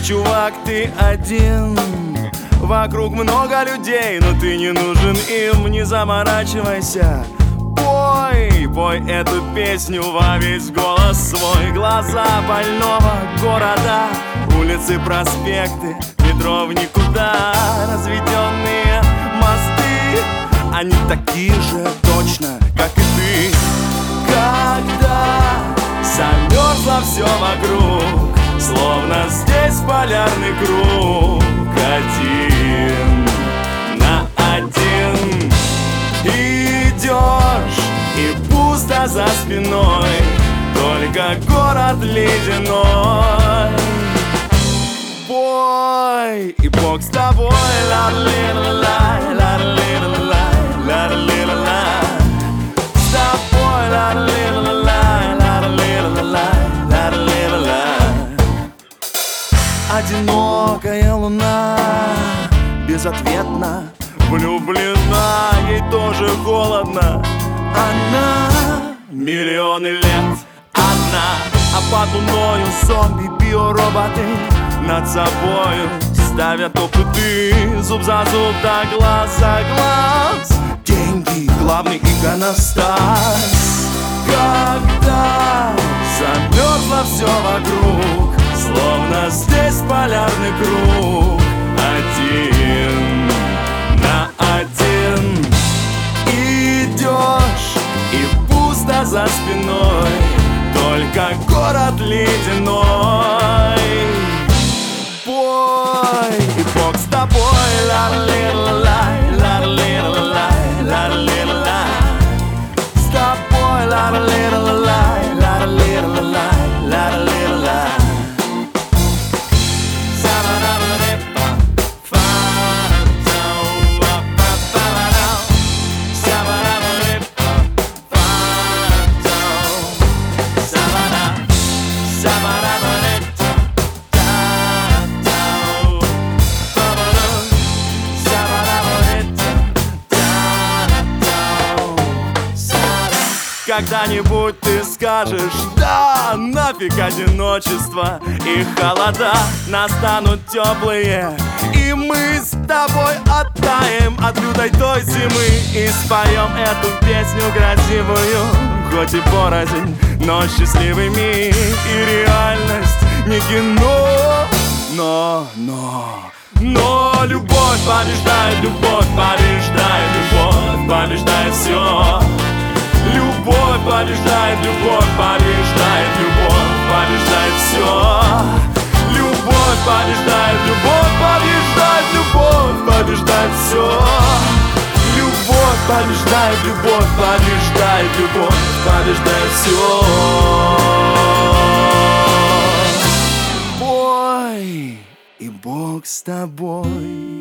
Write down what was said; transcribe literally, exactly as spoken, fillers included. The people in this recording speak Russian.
чувак, ты один. Вокруг много людей, но ты не нужен им. Не заморачивайся, пой, пой эту песню во весь голос свой. Глаза больного города, улицы, проспекты, метро в никуда. Разведенные мосты, они такие же точно, как и ты. Когда замерзло все вокруг, словно здесь полярный круг, один на один идешь, и пусто за спиной, только город ледяной. Пой, и Бог с тобой. Ла-ла-ла-лай, ла-ла-ла-лай, ла-ла-ла-лай. С тобой, ла-ла-ла-лай, ла-ла-ла-лай, ла-ла-ла-лай. Одинокая луна безответно влюблена, ей тоже холодно. Она миллионы лет одна, а под луною зомби, биороботы над собою ставят опыты. Зуб за зуб, да глаз за глаз. Деньги — главный иконостас. Когда замерзло все вокруг, словно здесь полярный круг, один на один идешь, и пусто за спиной, только город ледяной. Пой, и Бог с тобой. Ла-ла-ла-лай, ла-ла-ла-лай, ла-ла-ла-лай. С тобой, ла-ла-ла-лай, ла-ла-ла-лай, ла-ла-ла-лай. Когда-нибудь ты скажешь: да, нафиг одиночество и холода. Настанут теплые, и мы с тобой оттаем от лютой той зимы и споем эту песню красивую, хоть и порознь, но счастливый миг. И реальность не кино, но, но, но любовь побеждает, любовь побеждает, любовь побеждает все. Любовь побеждает, любовь побеждает, любовь побеждает все. Любовь побеждает, любовь побеждает, любовь побеждает все. Любовь побеждает, любовь побеждает, любовь побеждает все. Бой, и Бог с тобой.